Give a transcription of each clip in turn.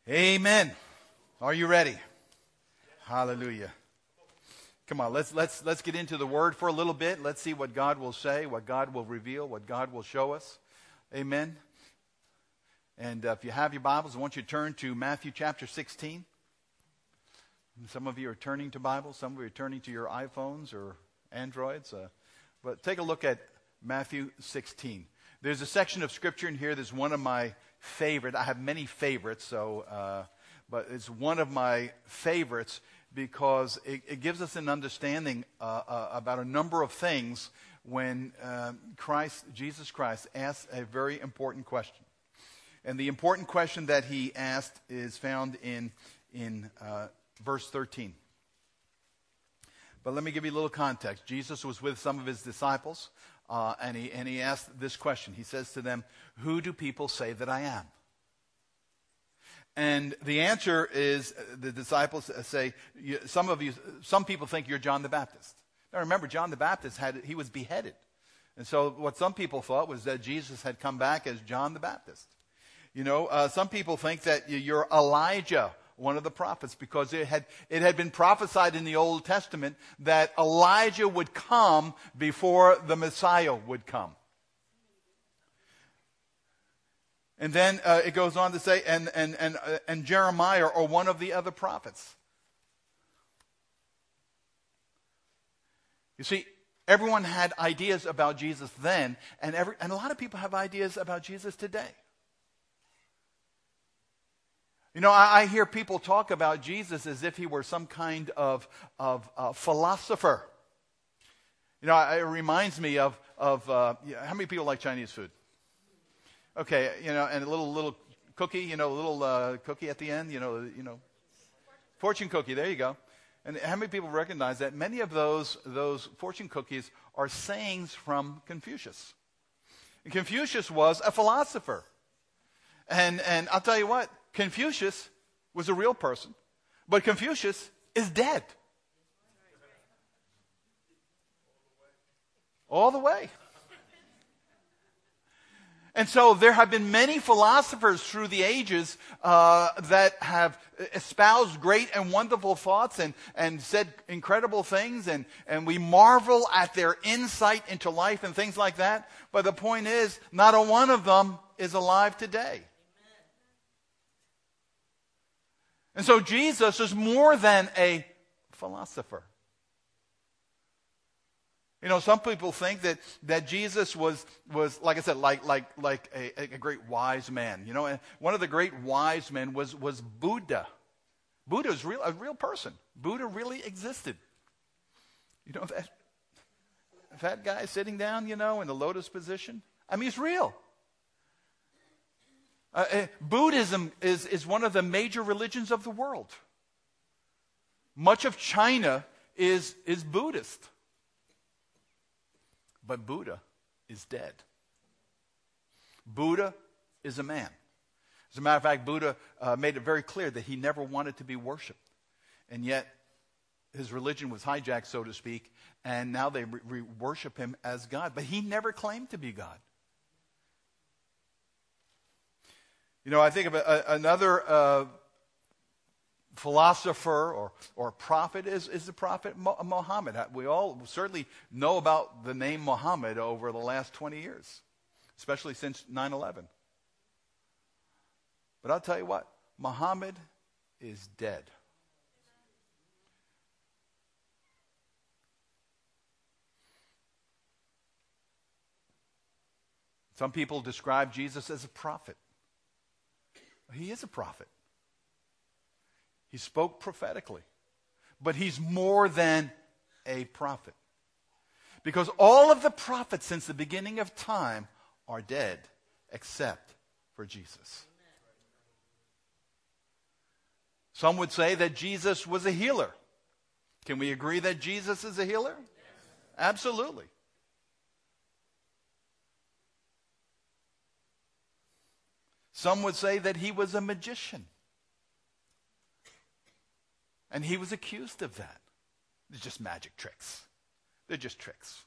Amen. Are you ready? Hallelujah. Come on, let's get into the Word for a little bit. Let's see what God will say, what God will reveal, what God will show us. Amen. And if you have your Bibles, I want you to turn to Matthew chapter 16. Some of you are turning to Bibles. Some of you are turning to your iPhones or Androids. But take a look at Matthew 16. There's a section of Scripture in here that's one of my favorite. I have many favorites, but it's one of my favorites because it gives us an understanding about a number of things when Jesus Christ asked a very important question. And the important question that he asked is found in verse 13. But let me give you a little context. Jesus was with some of his disciples, and he asked this question. He says to them, "Who do people say that I am?" And the answer is, the disciples say, some people think you're John the Baptist. Now remember, John the Baptist he was beheaded. And so what some people thought was that Jesus had come back as John the Baptist. Some people think that you're Elijah, one of the prophets, because it had been prophesied in the Old Testament that Elijah would come before the Messiah would come. And then it goes on to say, and Jeremiah or one of the other prophets. You see, everyone had ideas about Jesus then, and a lot of people have ideas about Jesus today. I hear people talk about Jesus as if he were some kind of philosopher. It reminds me of how many people like Chinese food? Okay, and a little cookie, a little cookie at the end, fortune cookie. There you go. And how many people recognize that many of those fortune cookies are sayings from Confucius? And Confucius was a philosopher, and I'll tell you what, Confucius was a real person, but Confucius is dead. All the way. And so there have been many philosophers through the ages that have espoused great and wonderful thoughts and said incredible things, and we marvel at their insight into life and things like that. But the point is, not a one of them is alive today. And so Jesus is more than a philosopher. Some people think that Jesus was like I said, like a great wise man. And one of the great wise men was Buddha. Buddha is a real person. Buddha really existed. That fat guy sitting down, in the lotus position. I mean, he's real. Buddhism is one of the major religions of the world. Much of China is Buddhist. But Buddha is dead. Buddha is a man. As a matter of fact, Buddha made it very clear that he never wanted to be worshipped. And yet, his religion was hijacked, so to speak, and now they worship him as God. But he never claimed to be God. I think of another philosopher or prophet is the prophet Muhammad. We all certainly know about the name Muhammad over the last 20 years, especially since 9/11. But I'll tell you what, Muhammad is dead. Some people describe Jesus as a prophet. He is a prophet. He spoke prophetically. But he's more than a prophet. Because all of the prophets since the beginning of time are dead except for Jesus. Some would say that Jesus was a healer. Can we agree that Jesus is a healer? Yes. Absolutely. Some would say that he was a magician. And he was accused of that. It's just magic tricks. They're just tricks.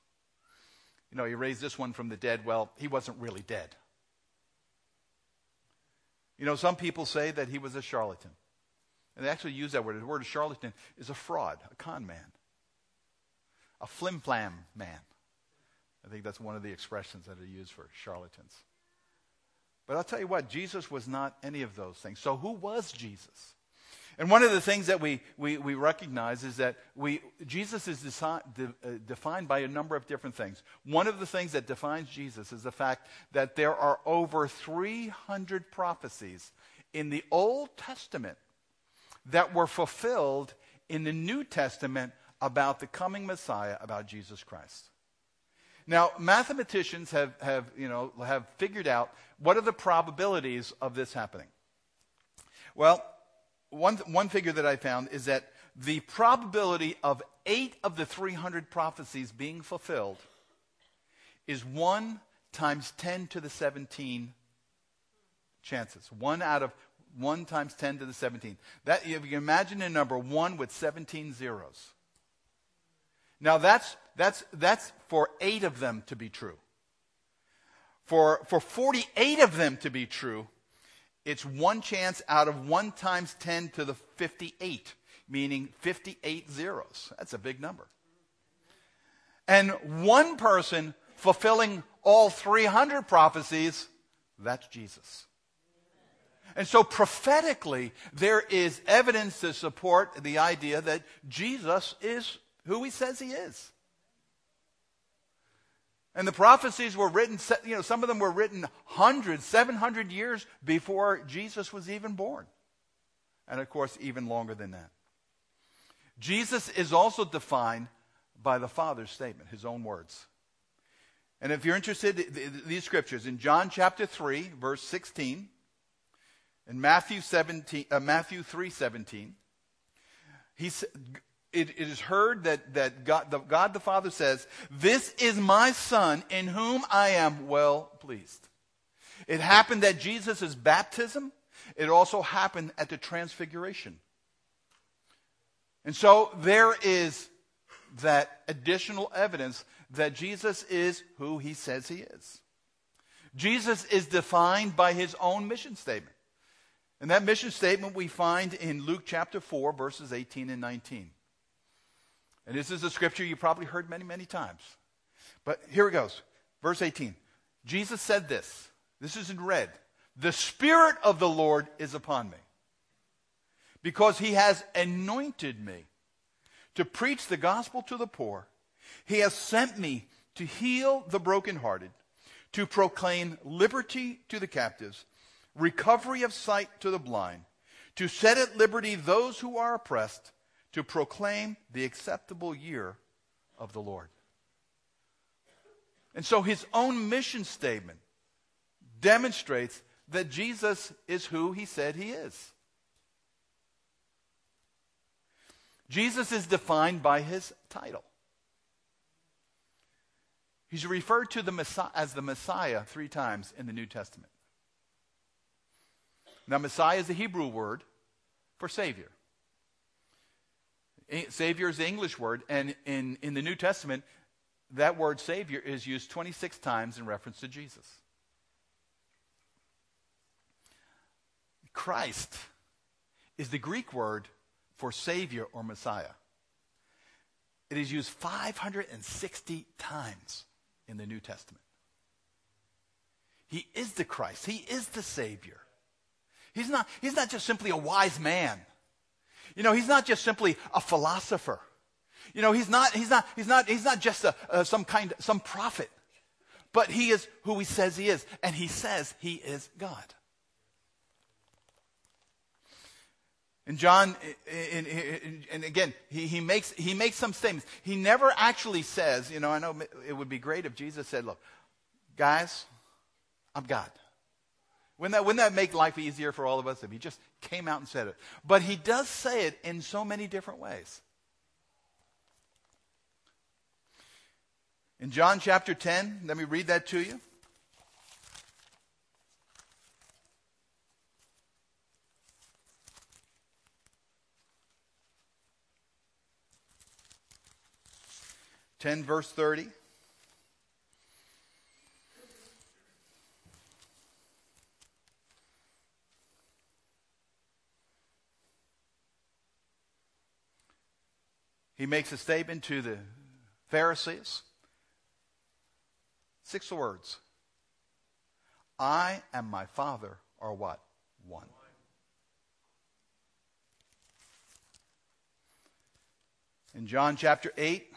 He raised this one from the dead. Well, he wasn't really dead. You know, some people say that he was a charlatan. And they actually use that word. The word charlatan is a fraud, a con man, a flim-flam man. I think that's one of the expressions that are used for charlatans. But I'll tell you what, Jesus was not any of those things. So who was Jesus? And one of the things that we recognize is that Jesus is defined by a number of different things. One of the things that defines Jesus is the fact that there are over 300 prophecies in the Old Testament that were fulfilled in the New Testament about the coming Messiah, about Jesus Christ. Now, mathematicians have figured out what are the probabilities of this happening. Well, one figure that I found is that the probability of 8 of the 300 prophecies being fulfilled is 1 times 10 to the 17 chances. 1 out of 1 times 10 to the 17. That, if you can imagine a number 1 with 17 zeros. Now that's for 8 of them to be true. For 48 of them to be true, it's 1 chance out of 1 times 10 to the 58, meaning 58 zeros. That's a big number. And one person fulfilling all 300 prophecies, that's Jesus. And so prophetically, there is evidence to support the idea that Jesus is who he says he is. And the prophecies were written, some of them were written 700 years before Jesus was even born. And of course, even longer than that. Jesus is also defined by the Father's statement, his own words. And if you're interested in these scriptures, in John chapter 3, verse 16, in Matthew 3:17, it is heard that God the Father says, "This is my Son in whom I am well pleased." It happened at Jesus' baptism. It also happened at the transfiguration. And so there is that additional evidence that Jesus is who he says he is. Jesus is defined by his own mission statement. And that mission statement we find in Luke chapter 4, verses 18 and 19. And this is a scripture you probably heard many, many times. But here it goes. Verse 18. Jesus said this. This is in red. "The Spirit of the Lord is upon me, because he has anointed me to preach the gospel to the poor. He has sent me to heal the brokenhearted, to proclaim liberty to the captives, recovery of sight to the blind, to set at liberty those who are oppressed, to proclaim the acceptable year of the Lord." And so his own mission statement demonstrates that Jesus is who he said he is. Jesus is defined by his title. He's referred to as the Messiah 3 times in the New Testament. Now, Messiah is the Hebrew word for Savior. Savior is the English word, and in the New Testament, that word Savior is used 26 times in reference to Jesus. Christ is the Greek word for Savior or Messiah. It is used 560 times in the New Testament. He is the Christ. He is the Savior. He's not just simply a wise man. He's not just simply a philosopher. He's not just some prophet. But he is who he says he is, and he says he is God. And John, and again, he makes some statements. He never actually says, I know it would be great if Jesus said, "Look, guys, I'm God." Wouldn't that make life easier for all of us if he just came out and said it? But he does say it in so many different ways. In John chapter 10, let me read that to you. Verse 30. he makes a statement to the Pharisees. 6 words. I and my Father are what? One. In John chapter 8,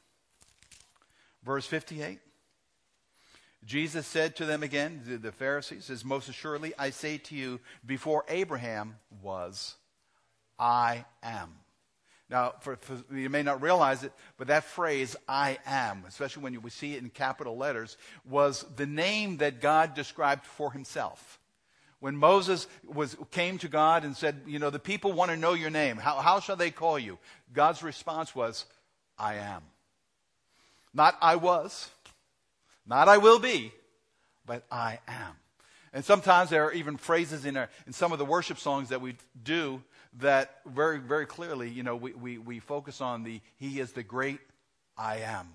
verse 58, Jesus said to them again, the Pharisees, says, most assuredly I say to you, before Abraham was, I am. Now, you may not realize it, but that phrase, I am, especially when we see it in capital letters, was the name that God described for himself. When Moses came to God and said, the people want to know your name. How shall they call you? God's response was, I am. Not I was, not I will be, but I am. And sometimes there are even phrases in some of the worship songs that we do that very, very clearly, we focus on He is the great I am.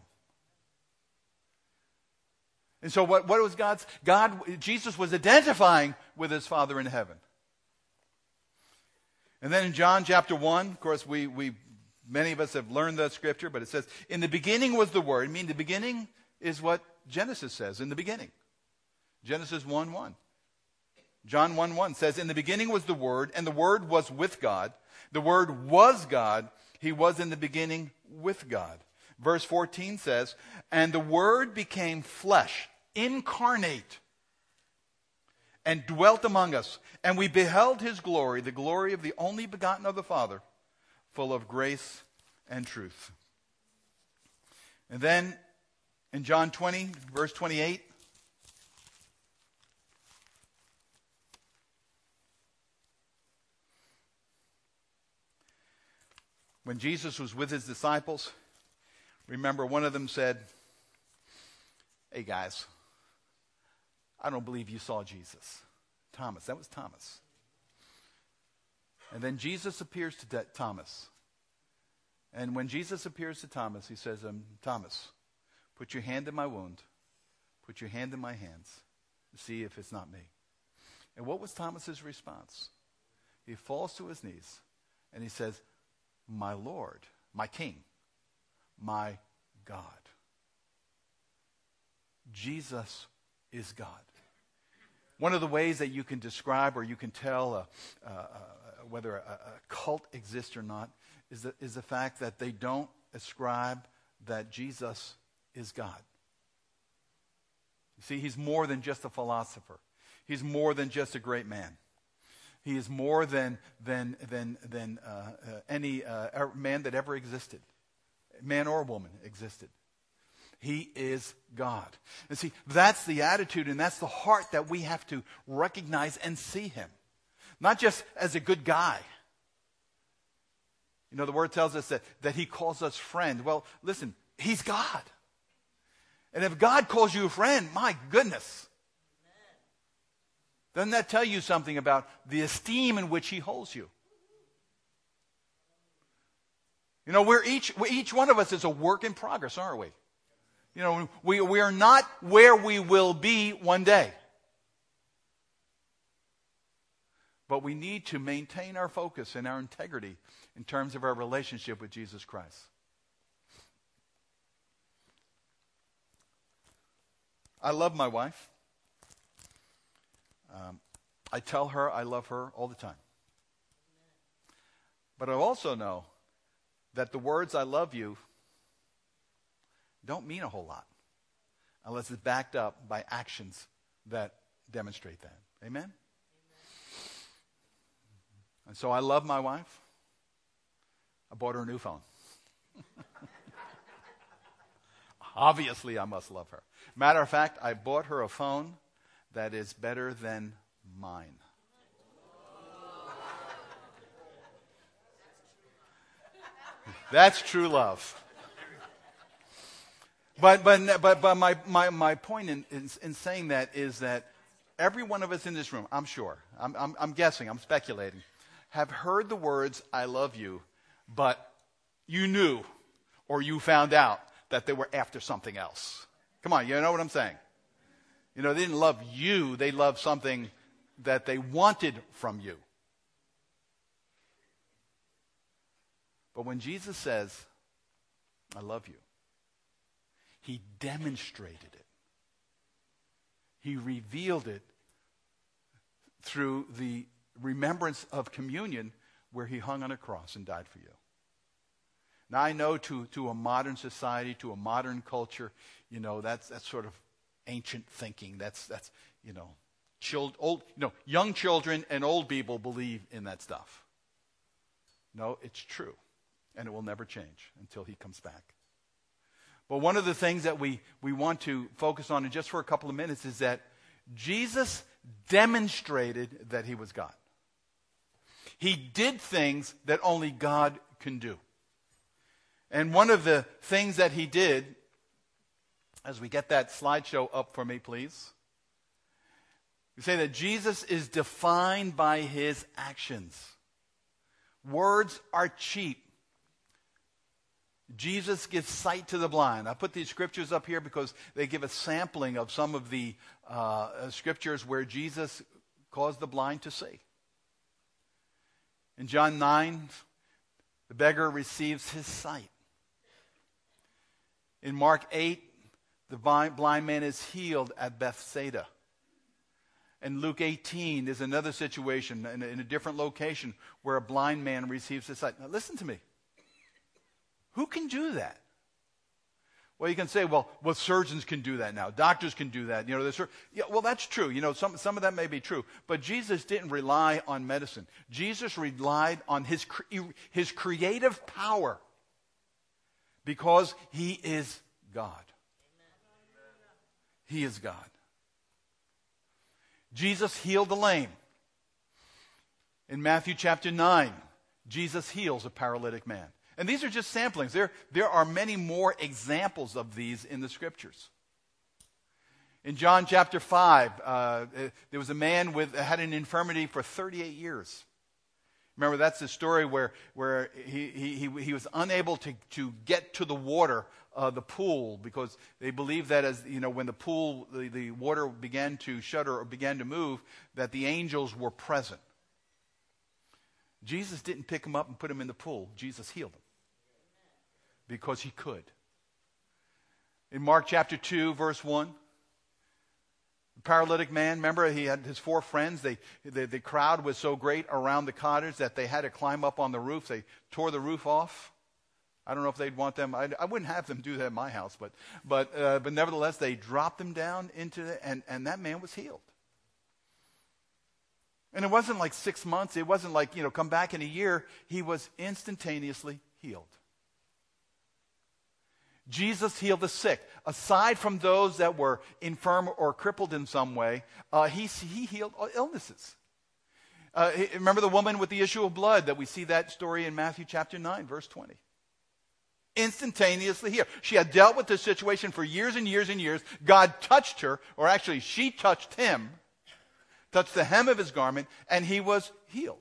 And so what was Jesus was identifying with his Father in heaven. And then in John chapter 1, of course, many of us have learned that scripture, but it says, in the beginning was the Word. I mean, the beginning is what Genesis says, in the beginning. Genesis 1:1. John 1:1 says, in the beginning was the Word, and the Word was with God. The Word was God. He was in the beginning with God. Verse 14 says, and the Word became flesh, incarnate, and dwelt among us. And we beheld his glory, the glory of the only begotten of the Father, full of grace and truth. And then in John 20, verse 28, when Jesus was with his disciples, remember one of them said, hey guys, I don't believe you saw Jesus. Thomas, that was Thomas. And then Jesus appears to Thomas. And when Jesus appears to Thomas, he says, Thomas, put your hand in my wound. Put your hand in my hands. See if it's not me. And what was Thomas's response? He falls to his knees and he says, my Lord, my King, my God. Jesus is God. One of the ways that you can describe or you can tell whether a cult exists or not is the fact that they don't ascribe that Jesus is God. You see, he's more than just a philosopher. He's more than just a great man. He is more than any man that ever existed, man or woman existed. He is God. And see, that's the attitude and that's the heart that we have to recognize and see him. Not just as a good guy. The word tells us that he calls us friend. Well, listen, he's God. And if God calls you a friend, my goodness. Doesn't that tell you something about the esteem in which he holds you? We're each one of us is a work in progress, aren't we? We are not where we will be one day. But we need to maintain our focus and our integrity in terms of our relationship with Jesus Christ. I love my wife. I tell her I love her all the time. But I also know that the words I love you don't mean a whole lot unless it's backed up by actions that demonstrate that. Amen? And so I love my wife. I bought her a new phone. Obviously, I must love her. Matter of fact, I bought her a phone that is better than mine. That's true love. But my point in saying that is that every one of us in this room, I'm sure, I'm guessing, I'm speculating, have heard the words, I love you, but you knew or you found out that they were after something else. Come on, you know what I'm saying? They didn't love you, they loved something that they wanted from you. But when Jesus says, I love you. He demonstrated it. He revealed it through the remembrance of communion where he hung on a cross and died for you. Now I know to a modern society, to a modern culture, that's sort of ancient thinking. That's young children and old people believe in that stuff. No, it's true. And it will never change until he comes back. But one of the things that we want to focus on in just for a couple of minutes is that Jesus demonstrated that he was God. He did things that only God can do. And one of the things that he did, as we get that slideshow up for me, please. We say that Jesus is defined by his actions. Words are cheap. Jesus gives sight to the blind. I put these scriptures up here because they give a sampling of some of the scriptures where Jesus caused the blind to see. In John 9, the beggar receives his sight. In Mark 8, the blind man is healed at Bethsaida. In Luke 18, there's another situation in a different location where a blind man receives his sight. Now listen to me. Who can do that? Well, you can say, well, surgeons can do that now. Doctors can do that. Well, that's true. Some of that may be true. But Jesus didn't rely on medicine. Jesus relied on his creative power because he is God. He is God. Jesus healed the lame. In Matthew chapter 9, Jesus heals a paralytic man. And these are just samplings. There are many more examples of these in the scriptures. In John chapter 5, there was a man had an infirmity for 38 years. Remember, that's the story where he was unable to get to the water, the pool, because they believed that when the pool, the water began to shudder or began to move, that the angels were present. Jesus didn't pick him up and put him in the pool. Jesus healed him because he could. In Mark chapter 2, verse 1, the paralytic man, remember, he had his 4 friends. The crowd was so great around the cottage that they had to climb up on the roof. They tore the roof off. I don't know if they'd want them. I wouldn't have them do that in my house, but nevertheless, they dropped them down into it, and that man was healed. And it wasn't like 6 months. It wasn't like, come back in a year. He was instantaneously healed. Jesus healed the sick. Aside from those that were infirm or crippled in some way, he healed illnesses. Remember the woman with the issue of blood that we see that story in Matthew chapter 9, verse 20. Instantaneously healed. She had dealt with this situation for years and years and years. God touched her, or actually she touched him, touched the hem of his garment, and he was healed.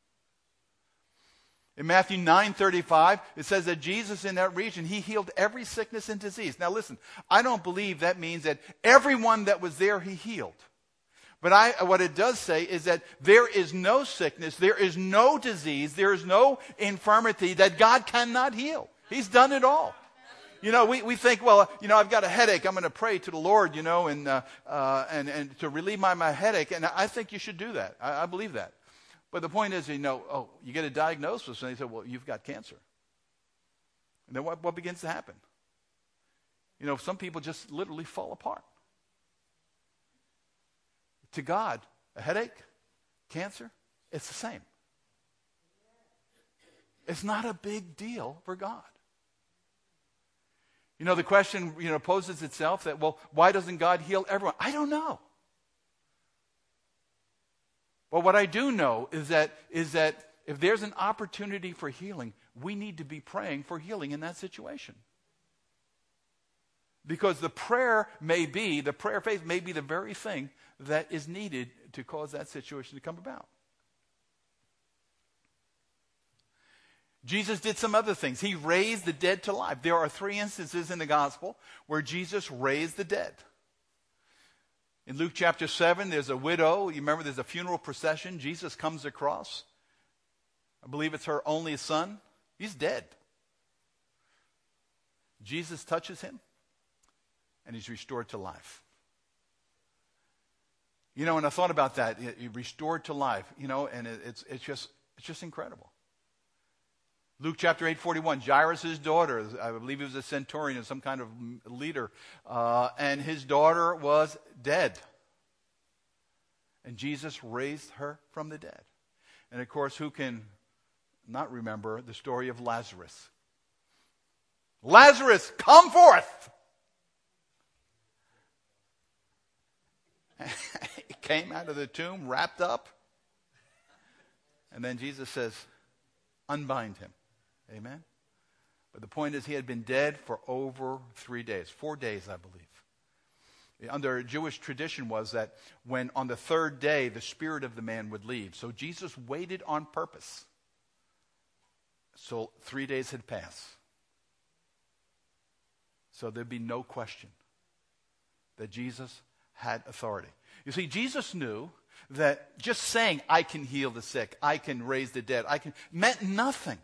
In Matthew 9:35, it says that Jesus in that region, he healed every sickness and disease. Now listen, I don't believe that means that everyone that was there he healed. But what it does say is that there is no sickness, there is no disease, there is no infirmity that God cannot heal. He's done it all. We think, well, I've got a headache. I'm going to pray to the Lord, and to relieve my headache. And I think you should do that. I believe that. But the point is, you get a diagnosis, and they say, well, you've got cancer. And then what begins to happen? Some people just literally fall apart. To God, a headache, cancer, it's the same. It's not a big deal for God. The question, poses itself that, well, why doesn't God heal everyone? I don't know. But what I do know is that if there's an opportunity for healing, we need to be praying for healing in that situation. Because the prayer of faith may be the very thing that is needed to cause that situation to come about. Jesus did some other things. He raised the dead to life. There are 3 instances in the gospel where Jesus raised the dead. In Luke chapter 7, there's a widow. You remember there's a funeral procession. Jesus comes across. I believe it's her only son. He's dead. Jesus touches him, and he's restored to life. You know, and I thought about that, restored to life, you know, and it's just incredible. Luke chapter 8:41, Jairus' daughter, I believe he was a centurion or some kind of leader, and his daughter was dead. And Jesus raised her from the dead. And of course, who can not remember the story of Lazarus? Lazarus, come forth! He came out of the tomb, wrapped up. And then Jesus says, unbind him. Amen? But the point is, he had been dead for over 3 days. 4 days, I believe. Under Jewish tradition was that when on the third day, the spirit of the man would leave. So Jesus waited on purpose. So 3 days had passed. So there'd be no question that Jesus had authority. You see, Jesus knew that just saying, I can heal the sick, I can raise the dead, meant nothing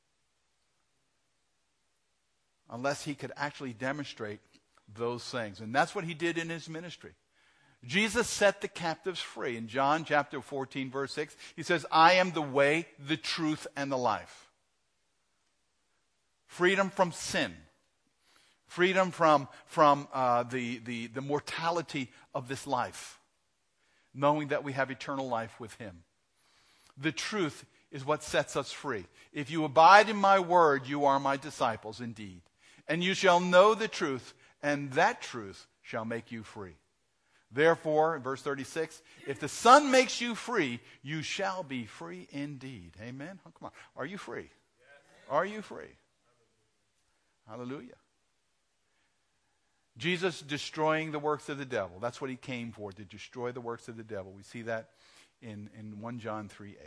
unless he could actually demonstrate those things. And that's what he did in his ministry. Jesus set the captives free. In John chapter 14, verse 6, he says, I am the way, the truth, and the life. Freedom from sin. Freedom from the mortality of this life. Knowing that we have eternal life with him. The truth is what sets us free. If you abide in my word, you are my disciples indeed. And you shall know the truth, and that truth shall make you free. Therefore, in verse 36, if the Son makes you free, you shall be free indeed. Amen? Oh, come on. Are you free? Yes. Are you free? Hallelujah. Jesus destroying the works of the devil. That's what he came for, to destroy the works of the devil. We see that in 1 John 3:8.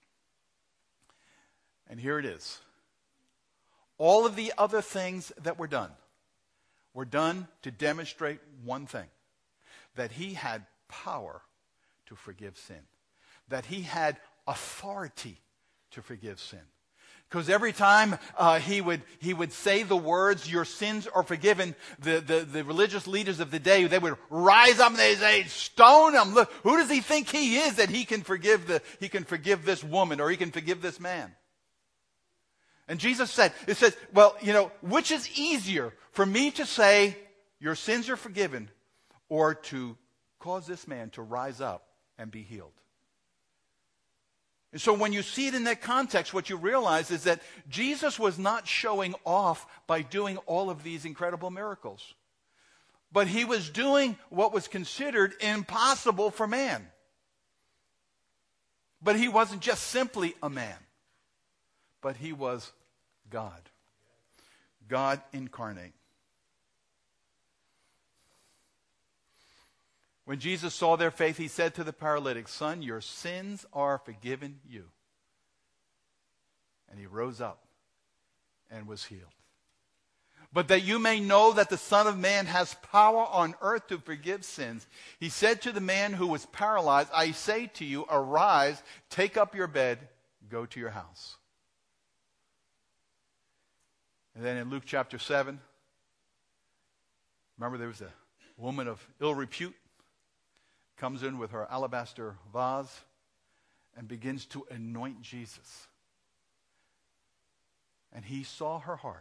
And here it is. All of the other things that were done to demonstrate one thing. That he had power to forgive sin. That he had authority to forgive sin. Because every time he would say the words, your sins are forgiven, the religious leaders of the day, they would rise up and they say, stone him. Look, who does he think he is that he can forgive this woman or he can forgive this man? And Jesus said, well, you know, which is easier for me to say your sins are forgiven or to cause this man to rise up and be healed? And so when you see it in that context, what you realize is that Jesus was not showing off by doing all of these incredible miracles. But he was doing what was considered impossible for man. But he wasn't just simply a man. But he was God. God incarnate. When Jesus saw their faith, he said to the paralytic, son, your sins are forgiven you. And he rose up and was healed. But that you may know that the Son of Man has power on earth to forgive sins, he said to the man who was paralyzed, I say to you, arise, take up your bed, go to your house. And then in Luke chapter 7, remember there was a woman of ill repute, comes in with her alabaster vase and begins to anoint Jesus. And he saw her heart.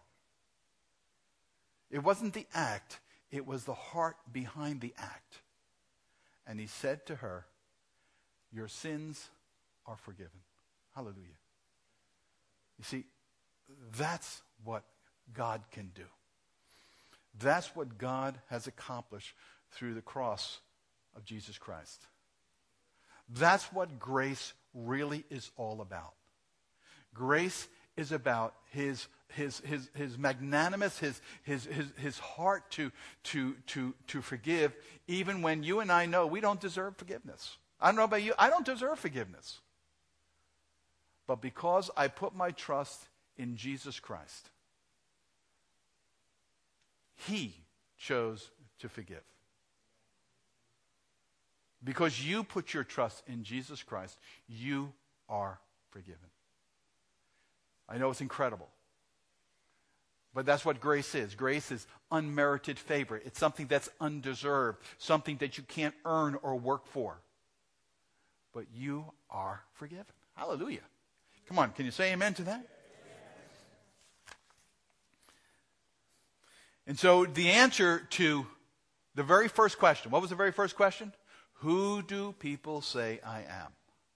It wasn't the act, it was the heart behind the act. And he said to her, your sins are forgiven. Hallelujah. You see, that's what God can do. That's what God has accomplished through the cross of Jesus Christ. That's what grace really is all about. Grace is about his magnanimous, his heart to forgive, even when you and I know we don't deserve forgiveness. I don't know about you, I don't deserve forgiveness. But because I put my trust in Jesus Christ, he chose to forgive. Because you put your trust in Jesus Christ, you are forgiven. I know it's incredible. But that's what grace is. Grace is unmerited favor. It's something that's undeserved, something that you can't earn or work for. But you are forgiven. Hallelujah. Come on, can you say amen to that? And so the answer to the very first question, what was the very first question? Who do people say I am?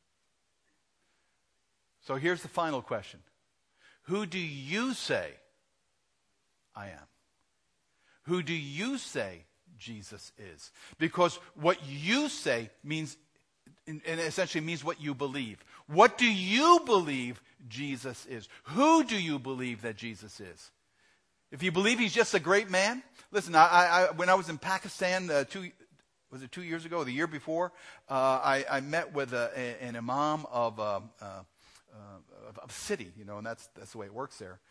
So here's the final question. Who do you say I am? Who do you say Jesus is? Because what you say means, and essentially means what you believe. What do you believe Jesus is? Who do you believe that Jesus is? If you believe he's just a great man, listen, when I was in Pakistan 2 years ago, or the year before, I met with an imam of a city, and that's the way it works there.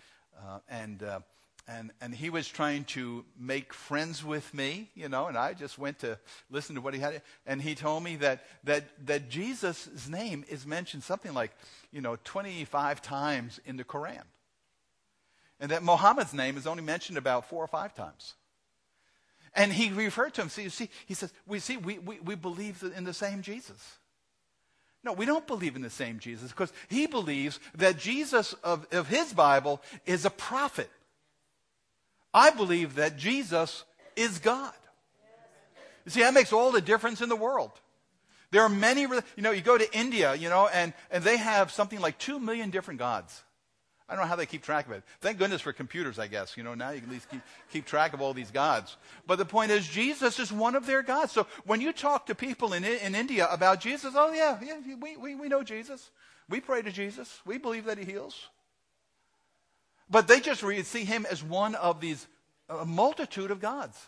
And he was trying to make friends with me, and I just went to listen to what he had. And he told me that Jesus' name is mentioned something like, 25 times in the Quran. And that Muhammad's name is only mentioned about 4 or 5 times. And he referred to him. See, you see, he says, we believe in the same Jesus. No, we don't believe in the same Jesus because he believes that Jesus of his Bible is a prophet. I believe that Jesus is God. You see, that makes all the difference in the world. There are many, you go to India, and they have something like 2 million different gods. I don't know how they keep track of it. Thank goodness for computers, I guess. Now you can at least keep track of all these gods. But the point is, Jesus is one of their gods. So when you talk to people in India about Jesus, oh yeah, we know Jesus. We pray to Jesus. We believe that he heals. But they just see him as one of these, a multitude of gods.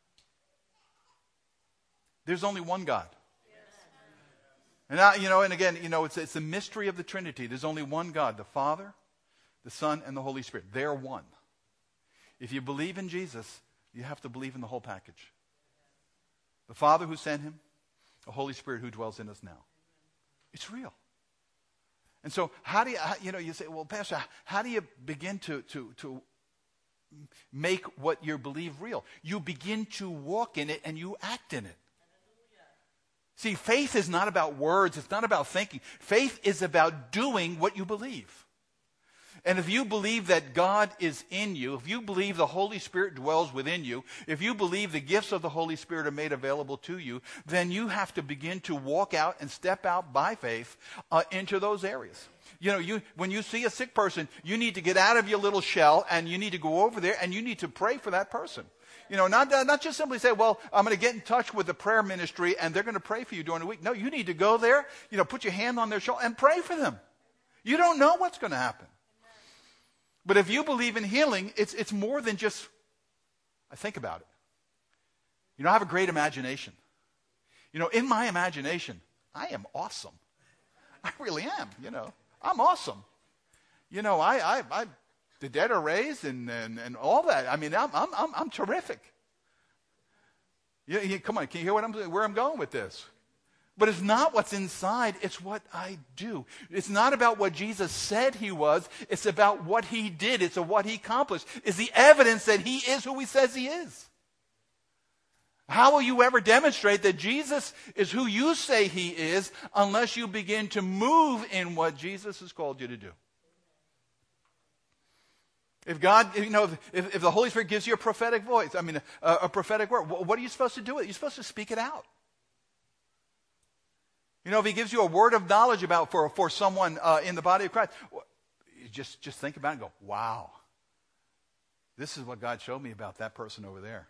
There's only one God. And now, and again, it's the mystery of the Trinity. There's only one God, the Father, the Son, and the Holy Spirit. They're one. If you believe in Jesus, you have to believe in the whole package. The Father who sent him, the Holy Spirit who dwells in us now. It's real. And so how do you say, well, Pastor, how do you begin to make what you believe real? You begin to walk in it and you act in it. See, faith is not about words. It's not about thinking. Faith is about doing what you believe. And if you believe that God is in you, if you believe the Holy Spirit dwells within you, if you believe the gifts of the Holy Spirit are made available to you, then you have to begin to walk out and step out by faith into those areas. When you see a sick person, you need to get out of your little shell and you need to go over there and you need to pray for that person. Not just simply say, well, I'm going to get in touch with the prayer ministry and they're going to pray for you during the week. No, you need to go there, put your hand on their shoulder and pray for them. You don't know what's going to happen. But if you believe in healing, it's more than just, I think about it. I have a great imagination. In my imagination, I am awesome. I really am, I'm awesome. The dead are raised and all that. I mean, I'm terrific. Come on, can you hear where I'm going with this? But it's not what's inside, it's what I do. It's not about what Jesus said he was, it's about what he did, it's what he accomplished. It's the evidence that he is who he says he is. How will you ever demonstrate that Jesus is who you say he is unless you begin to move in what Jesus has called you to do? If God, if the Holy Spirit gives you a prophetic voice, a prophetic word, what are you supposed to do with it? You're supposed to speak it out. If he gives you a word of knowledge about for someone in the body of Christ, just think about it and go, wow, this is what God showed me about that person over there.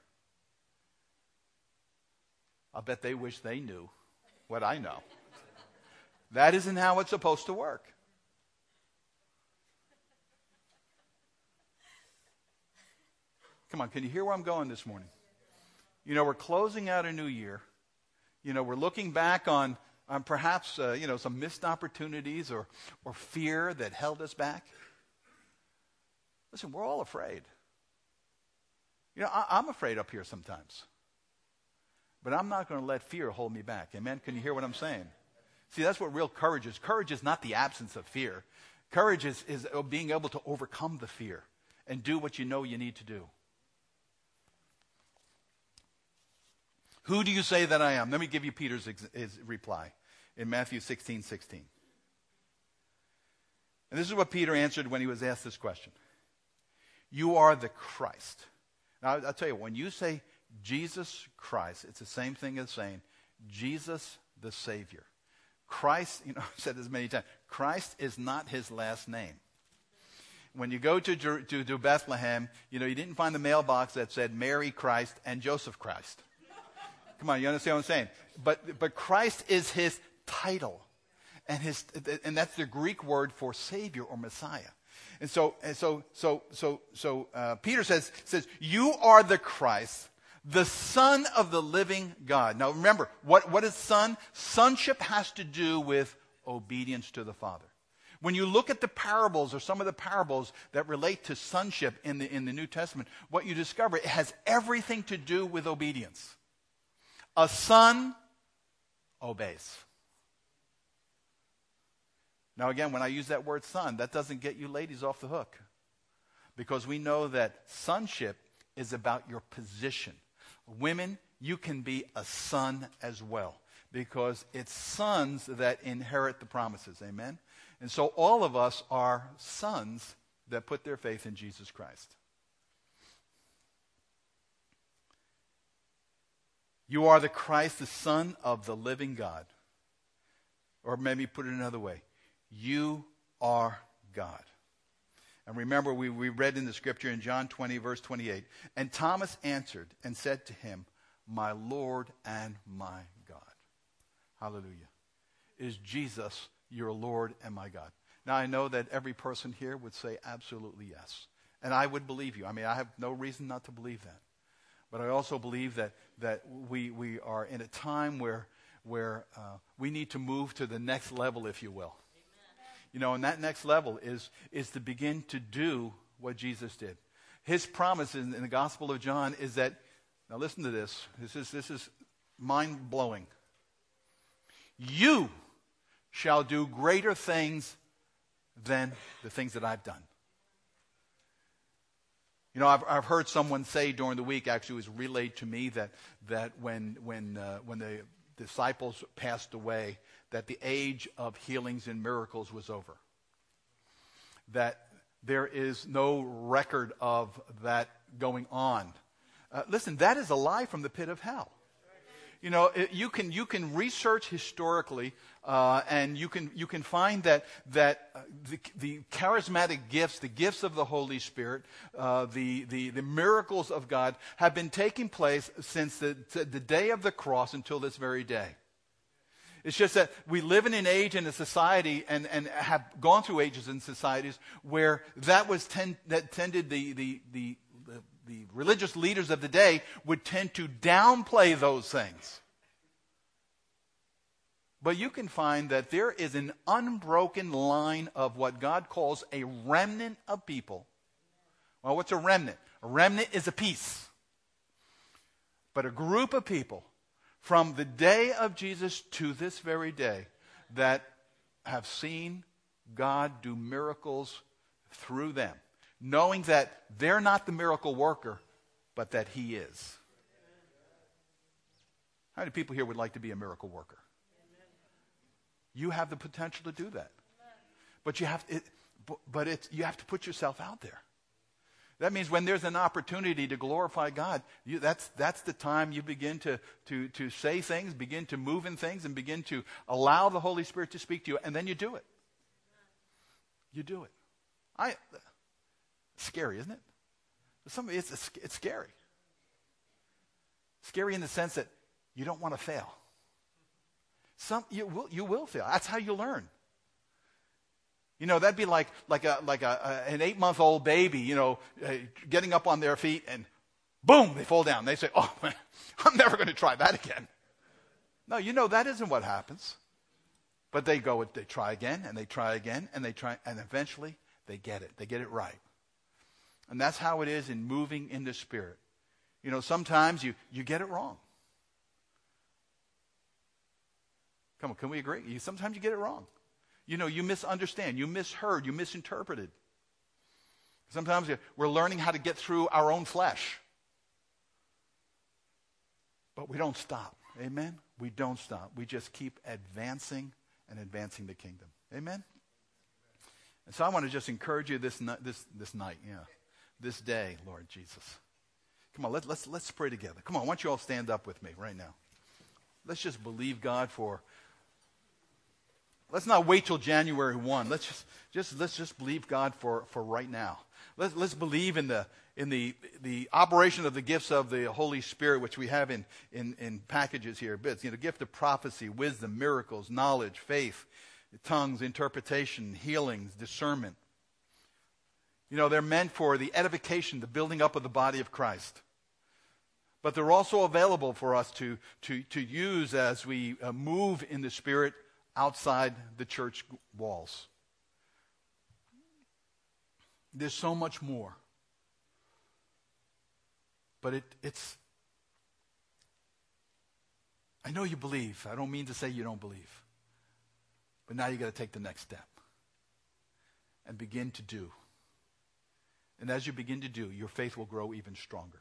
I'll bet they wish they knew what I know. That isn't how it's supposed to work. Come on, can you hear where I'm going this morning? We're closing out a new year. We're looking back on perhaps, some missed opportunities or fear that held us back. Listen, we're all afraid. I'm afraid up here sometimes. But I'm not going to let fear hold me back. Amen? Can you hear what I'm saying? See, that's what real courage is. Courage is not the absence of fear. Courage is being able to overcome the fear and do what you know you need to do. Who do you say that I am? Let me give you Peter's his reply in Matthew 16:16. And this is what Peter answered when he was asked this question. You are the Christ. Now, I'll tell you, when you say Jesus Christ, it's the same thing as saying Jesus the Savior. Christ, I've said this many times, Christ is not his last name. When you go to Bethlehem, you didn't find the mailbox that said Mary Christ and Joseph Christ. Come on, you understand what I'm saying? But Christ is his title. And that's the Greek word for Savior or Messiah. And so Peter says, you are the Christ, the Son of the living God. Now remember, what is son? Sonship has to do with obedience to the Father. When you look at the parables or some of the parables that relate to sonship in the New Testament, what you discover, it has everything to do with obedience. A son obeys. Now again, when I use that word son, that doesn't get you ladies off the hook. Because we know that sonship is about your position. Women, you can be a son as well. Because it's sons that inherit the promises. Amen? And so all of us are sons that put their faith in Jesus Christ. You are the Christ, the Son of the living God. Or maybe put it another way. You are God. And remember, we read in the scripture in John 20, verse 28, and Thomas answered and said to him, my Lord and my God. Hallelujah. Is Jesus your Lord and my God? Now, I know that every person here would say absolutely yes. And I would believe you. I mean, I have no reason not to believe that. But I also believe that we are in a time where we need to move to the next level, if you will. And that next level is to begin to do what Jesus did. His promise in the Gospel of John is that, now listen to this. This is mind-blowing. You shall do greater things than the things that I've done. I've heard someone say during the week, actually it was relayed to me, that when the disciples passed away, that the age of healings and miracles was over. That there is no record of that going on. Listen, that is a lie from the pit of hell. You can research historically, and you can find that the charismatic gifts, the gifts of the Holy Spirit, the miracles of God have been taking place since the day of the cross until this very day. It's just that we live in an age and a society and have gone through ages and societies where that tended the religious leaders of the day would tend to downplay those things. But you can find that there is an unbroken line of what God calls a remnant of people. Well, what's a remnant? A remnant is a piece. But a group of people from the day of Jesus to this very day that have seen God do miracles through them, knowing that they're not the miracle worker, but that he is. How many people here would like to be a miracle worker? You have the potential to do that. But you have to put yourself out there. That means when there's an opportunity to glorify God, that's the time you begin to say things, begin to move in things, and begin to allow the Holy Spirit to speak to you, and then you do it. You do it. Scary, isn't it? It's scary. Scary in the sense that you don't want to fail. You will fail. That's how you learn. That'd be like an 8-month-old baby, getting up on their feet and boom, they fall down. They say, "Oh man, I'm never going to try that again." No, that isn't what happens. But they try again, and they try again, and they try, and eventually they get it. They get it right. And that's how it is in moving in the Spirit. Sometimes you get it wrong. Come on, can we agree? Sometimes you get it wrong. You misunderstand, you misheard, you misinterpreted. Sometimes we're learning how to get through our own flesh. But we don't stop. Amen? We don't stop. We just keep advancing and advancing the kingdom. Amen? And so I want to just encourage you this night, this day, Lord Jesus. Come on, let's pray together. Come on, why don't you all stand up with me right now? Let's just believe God for. Let's not wait till January 1. Let's just believe God for right now. Let's believe in the operation of the gifts of the Holy Spirit, which we have in packages here, bits. Gift of prophecy, wisdom, miracles, knowledge, faith, tongues, interpretation, healings, discernment. They're meant for the edification, the building up of the body of Christ. But they're also available for us to use as we move in the Spirit outside the church walls. There's so much more. But it's I know you believe. I don't mean to say you don't believe. But now you got to take the next step and begin to do. And as you begin to do, your faith will grow even stronger.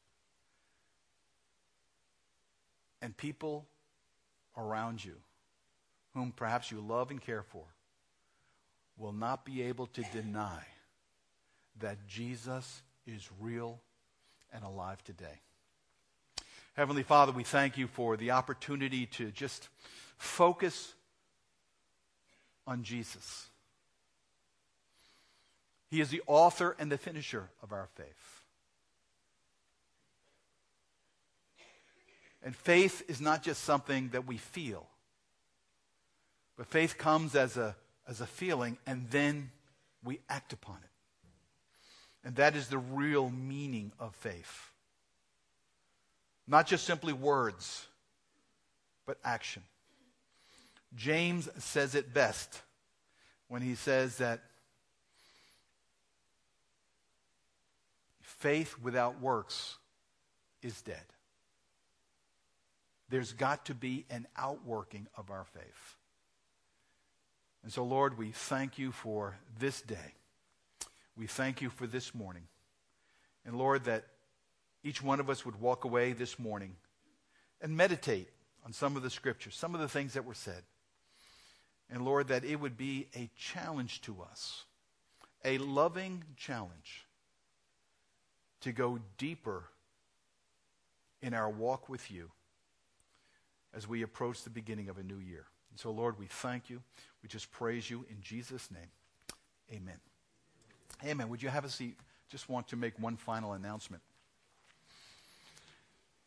And people around you, whom perhaps you love and care for, will not be able to deny that Jesus is real and alive today. Heavenly Father, we thank you for the opportunity to just focus on Jesus. He is the author and the finisher of our faith. And faith is not just something that we feel, but faith comes as a feeling, and then we act upon it. And that is the real meaning of faith. Not just simply words, but action. James says it best when he says that faith without works is dead. There's got to be an outworking of our faith. And so, Lord, we thank you for this day. We thank you for this morning. And, Lord, that each one of us would walk away this morning and meditate on some of the scriptures, some of the things that were said. And, Lord, that it would be a challenge to us, a loving challenge to go deeper in our walk with you as we approach the beginning of a new year. And so, Lord, we thank you. We just praise you in Jesus' name. Amen. Amen. Would you have a seat? Just want to make one final announcement.